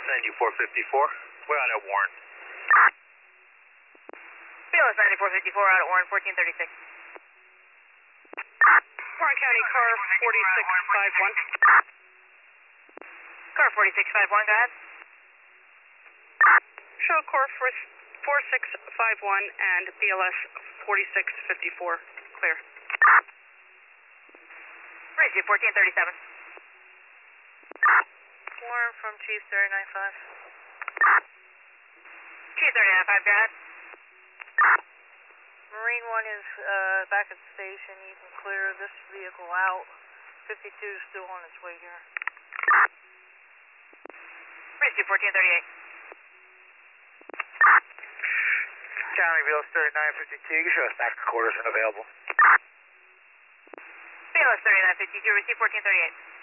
9454. We're out at Warren. BLS 9454 out at Warren, 1436. Warren County, car 4651. Car 4651, go ahead. Show car 4651 and BLS 4654. Clear. Bridge 1437. Warren from Chief 395. Chief 395, go ahead. Marine 1 is back at the station. You can clear this vehicle out. 52 is still on its way here. Bridge 1438. County BLS 3952. You can show us back quarters unavailable. BLS 3952, receive 1438.